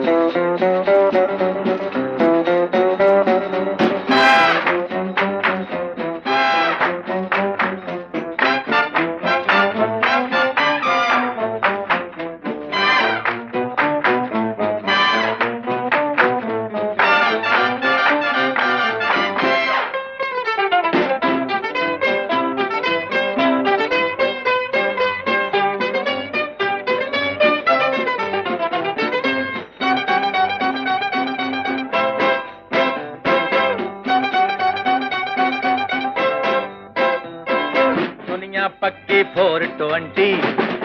पक्की 420,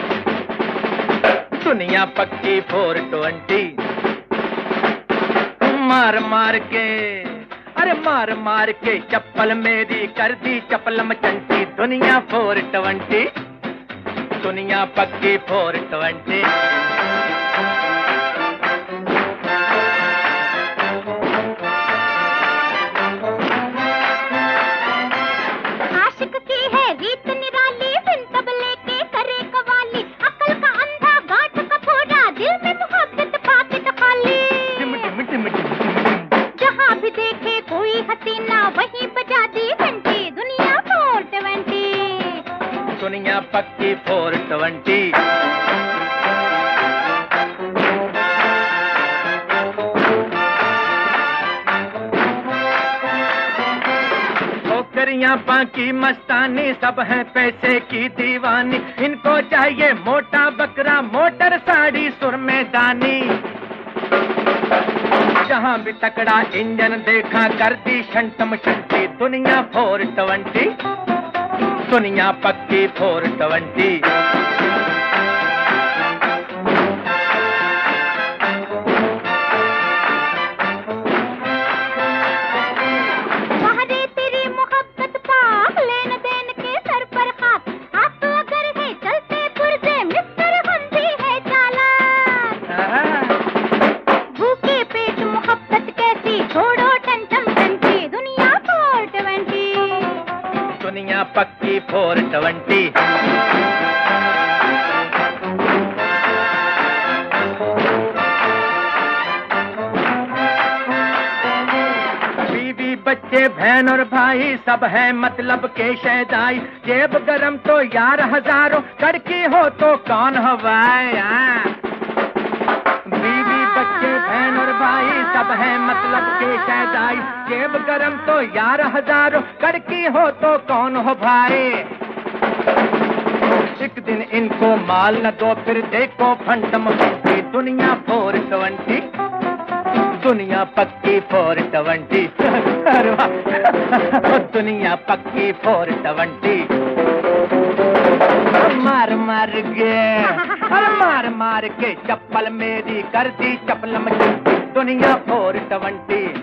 दुनिया पक्की 420। मार मार के, अरे मार मार के चप्पल मेरी कर दी चप्पलम चंटी। दुनिया 420, दुनिया पक्की 420। आशिक की है रीत निराली, बिन तबले के करे कवाली। अकल का अंधा गांठ का फोड़ा, दिल में मोहब्बत पाकिट खाली। जहाँ भी देखे कोई हसीना, वहीं बजा दी घंटी। दुनिया 420, दुनिया पक्की 420। छोकरियां बाकी मस्तानी, सब हैं पैसे की दीवानी। इनको चाहिए मोटा बकरा, मोटर साड़ी सुर में दानी। जहां भी तकड़ा इंजन देखा कर दी शंटम शंटी। दुनिया 420, दुनिया पक्की 420। दुनिया पक्की 420। बीवी बच्चे बहन और भाई सब है मतलब के शहदाई। जेब गरम तो यार हजारों, कड़की हो तो कौन हवाए। बीवी बच्चे बहन और भाई सब है मतलब के शहदाई। जेब गरम तो यार हजारों, कड़की हो तो कौन हो भाई। एक दिन इनको माल न दो, फिर देखो फंटम फंटी। दुनिया 420, दुनिया पक्की 420। दुनिया पक्की 420। मार मार के, अरे मार मार के चप्पल मेरी कर दी चप्पल में। दुनिया 420।